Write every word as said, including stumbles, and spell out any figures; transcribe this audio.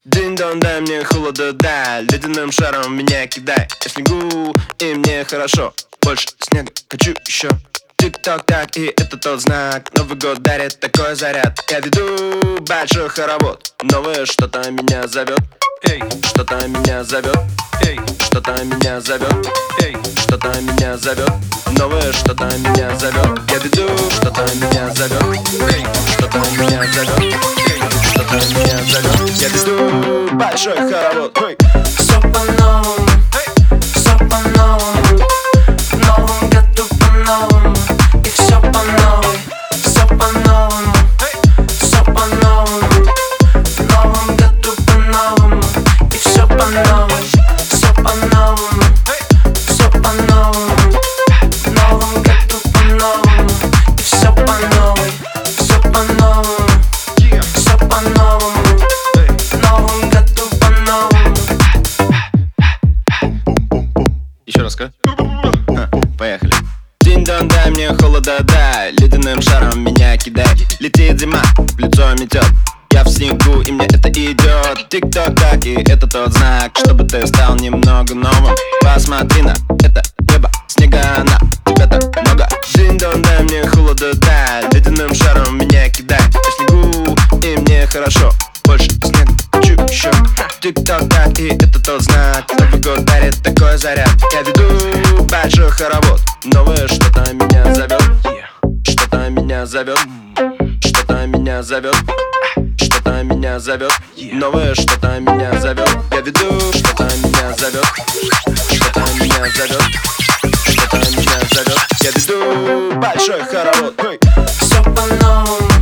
Динь-дон, дай мне холода, да, ледяным шаром меня кидай. Я снегу, и мне хорошо, больше снега хочу еще. Тик-ток-так, и это тот знак. Новый год дарит такой заряд. Я веду большой хоровод. Новое что-то меня зовет. Эй, что-то меня зовет. Эй, что-то меня зовет. Эй, что-то меня зовет. Новое что-то меня зовет. Я веду, что-то меня зовет. Эй, что-то меня зовет. Эй, что-то меня зовет. Я веду большой хоровод. Эй. Все по-новому, все по-новому. В новом году по-новому. И все по новой, все по-новому, все по-новому. В новом году по-новому. И все по новой, все по-новому, все по-новому. В новом году по-новому. И все по новой, все по-новому, все по-новому. В новом году по-новому. Еще раз, ка? А, поехали. Динь-дон, дай мне холода, да, ледяным шаром меня кидай. Летит зима, в лицо метет. Я в снегу, и мне это идет. Тик-ток-так, и это тот знак, чтобы ты стал немного новым. Посмотри на это небо, снега на тебя так много. Динь-дон, дай мне холода, да, ледяным шаром меня кидай. Я в снегу, и мне хорошо, больше снега хочу еще. Тик-ток-так, и это тот знак. Новый год дарит такой заряд. Я веду большой хоровод. Новое что-то меня зовет. Что-то меня зовет. Что-то меня зовет. Что-то меня зовет. Новое что-то меня зовет. Я веду, что-то меня зовет. Что-то меня зовет. Что-то меня зовет. Я веду большой хоровод. Все по-новому.